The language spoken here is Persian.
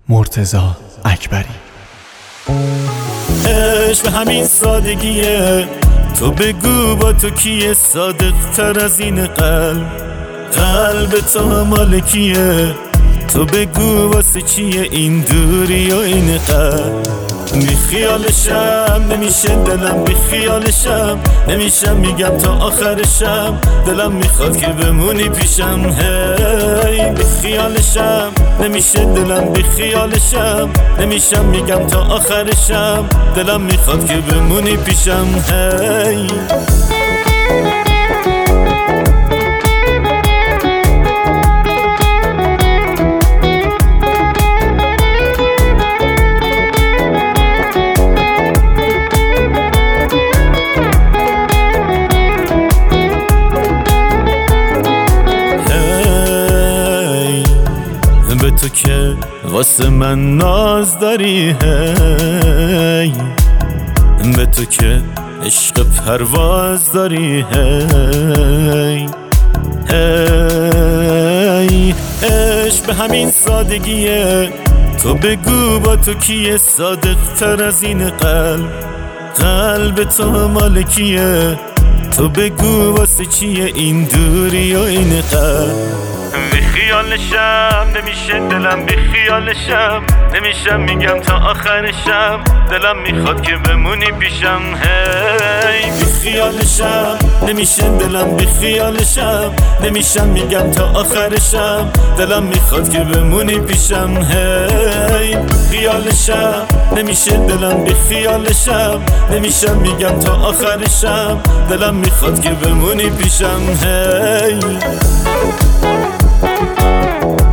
مرتضی اکبری. عشق به همین سادگیه، تو بگو با تو کیه صادق تر از این قلب تو مالکیه، تو بگو واسه چیه این دوری و این بی خیالشم نمیشه دلم، بی خیالشم نمیشم، میگم تا آخرشم دلم میخواد که بمونی پیشم. هی بی خیالشم نمیشه دلم، بی خیالشم نمیشم، میگم تا آخرشم دلم میخواد که بمونی پیشم. هی به تو که واسه من ناز داری، هی به تو که عشق پرواز داری، هی هی عشق به همین سادگیه، تو بگو با تو کیه صادق تر از این قلب تو مالکیه، تو بگو واسه چیه این دوری و این بی خیالشم نمیشه دلم، بی خیالشم نمیشم، میگم تا آخرشم دلم میخواد که بمونی پیشم. هی بی خیالشم نمیشه دلم، بی خیالشم نمیشم، میگم تا آخرشم دلم میخواد که بمونی پیشم. هی خیالشم نمیشه دلم، بی خیالشم نمیشم، میگم تا آخرشم دلم میخواد که بمونی پیشم. هی